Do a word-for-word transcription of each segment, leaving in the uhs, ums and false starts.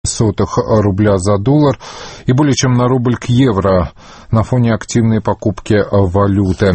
рубля за доллар и более чем на рубль к евро на фоне активной покупки валюты.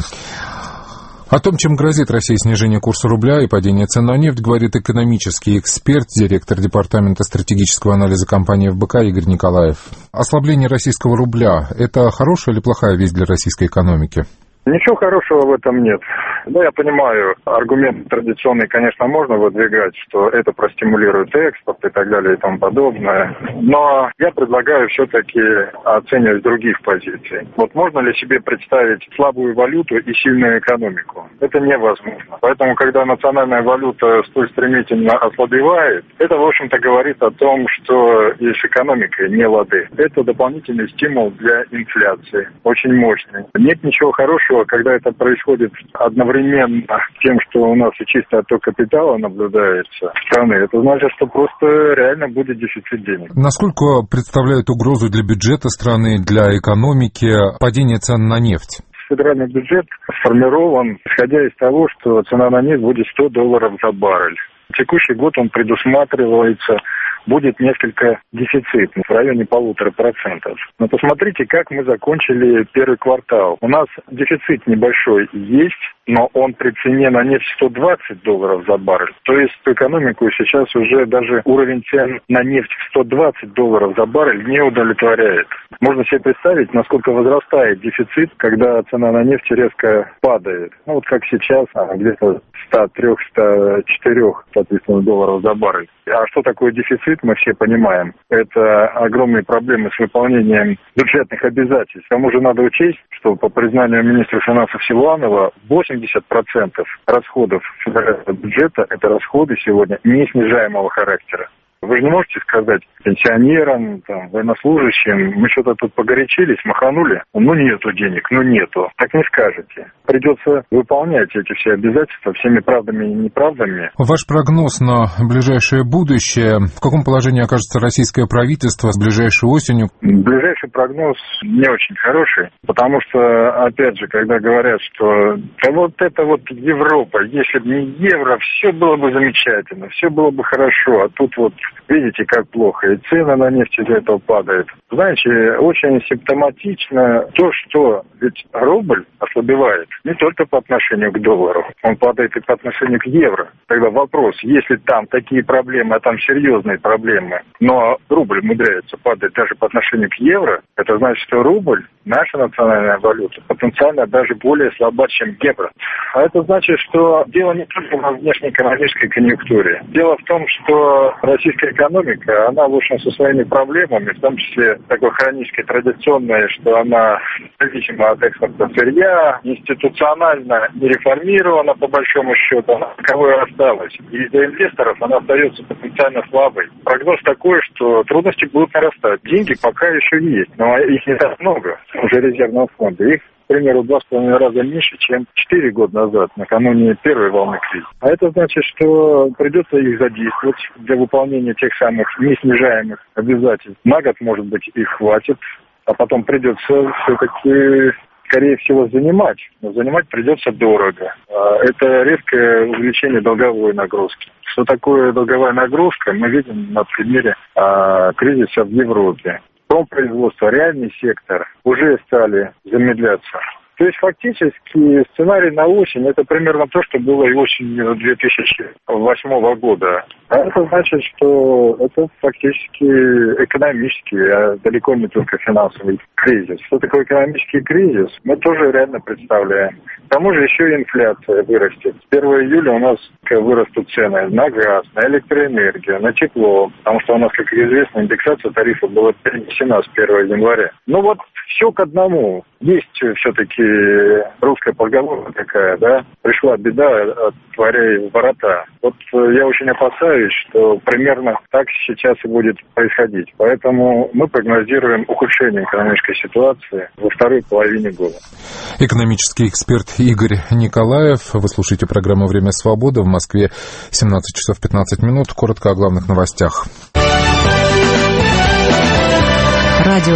О том, чем грозит России снижение курса рубля и падение цен на нефть, говорит экономический эксперт, директор департамента стратегического анализа компании эф бэ ка Игорь Николаев. Ослабление российского рубля – это хорошая или плохая весть для российской экономики? Ничего хорошего в этом нет. Ну, я понимаю, аргумент традиционный, конечно, можно выдвигать, что это простимулирует экспорт и так далее и тому подобное. Но я предлагаю все-таки оценивать других позиций. Вот можно ли себе представить слабую валюту и сильную экономику? Это невозможно. Поэтому, когда национальная валюта столь стремительно ослабевает, это, в общем-то, говорит о том, что и с экономикой не лады. Это дополнительный стимул для инфляции, очень мощный. Нет ничего хорошего, когда это происходит одновременно с тем, что у нас и чистый отток капитала наблюдается в страны. Это значит, что просто реально будет дефицит денег. Насколько представляет угрозу для бюджета страны, для экономики падение цен на нефть? Федеральный бюджет сформирован, исходя из того, что цена на нефть будет сто долларов за баррель. В текущий год он предусматривается, будет несколько дефицитный, в районе полутора процентов. Но посмотрите, как мы закончили первый квартал. У нас дефицит небольшой есть, но он при цене на нефть сто двадцать долларов за баррель. То есть экономику сейчас уже даже уровень цен на нефть в сто двадцать долларов за баррель не удовлетворяет. Можно себе представить, насколько возрастает дефицит, когда цена на нефть резко падает. Ну вот как сейчас, где-то сто три - сто четыре, соответственно, долларов за баррель. А что такое дефицит, мы все понимаем. Это огромные проблемы с выполнением бюджетных обязательств. К тому же надо учесть, что по признанию министра финансов Силуанова восемьдесят процентов расходов федерального бюджета – это расходы сегодня неснижаемого характера. Вы же не можете сказать пенсионерам, там, военнослужащим, мы что-то тут погорячились, маханули, ну нету денег, ну нету. Так не скажете. Придется выполнять эти все обязательства всеми правдами и неправдами. Ваш прогноз на ближайшее будущее, в каком положении окажется российское правительство с ближайшей осенью? Ближайший прогноз не очень хороший, потому что, опять же, когда говорят, что да вот это вот Европа, если бы не евро, все было бы замечательно, все было бы хорошо, а тут вот видите, как плохо, и цены на нефть из-за этого падают. Знаете, очень симптоматично то, что ведь рубль ослабевает не только по отношению к доллару, он падает и по отношению к евро. Тогда вопрос, если там такие проблемы, а там серьезные проблемы, но рубль умудряется падать даже по отношению к евро, это значит, что рубль, наша национальная валюта, потенциально даже более слаба, чем евро. А это значит, что дело не только во внешнеэкономической конъюнктуре. Дело в том, что российская экономика, она, в общем, со своими проблемами, в том числе такой хронической, традиционной, что она зависима от экспорта сырья, институционально не реформирована, по большому счету, она таковой осталась. И для инвесторов она остается потенциально слабой. Прогноз такой, что трудности будут нарастать. Деньги пока еще есть, но их не так много, уже резервного фонда. Их, к примеру, в два с половиной раза меньше, чем четыре года назад, накануне первой волны кризиса. А это значит, что придется их задействовать для выполнения тех самых неснижаемых обязательств. На год, может быть, их хватит, а потом придется все-таки, скорее всего, занимать. Но занимать придется дорого. Это резкое увеличение долговой нагрузки. Что такое долговая нагрузка, мы видим на примере кризиса в Европе. Промпроизводство, реальный сектор уже стали замедляться. То есть фактически сценарий на осень – это примерно то, что было и осенью две тысячи восьмого года. А это значит, что это фактически экономический, а далеко не только финансовый кризис. Что такое экономический кризис, мы тоже реально представляем. К тому же еще и инфляция вырастет. С первого июля у нас вырастут цены на газ, на электроэнергию, на тепло. Потому что у нас, как известно, индексация тарифов была перенесена с первого января. Ну вот все к одному. Есть все-таки русская поговорка такая, да? Пришла беда, отворяй ворота. Вот я очень опасаюсь, что примерно так сейчас и будет происходить. Поэтому мы прогнозируем ухудшение экономической ситуации во второй половине года. Экономический эксперт Игорь Николаев. Вы слушаете программу «Время свободы». В Москве семнадцать часов пятнадцать минут. Коротко о главных новостях. Радио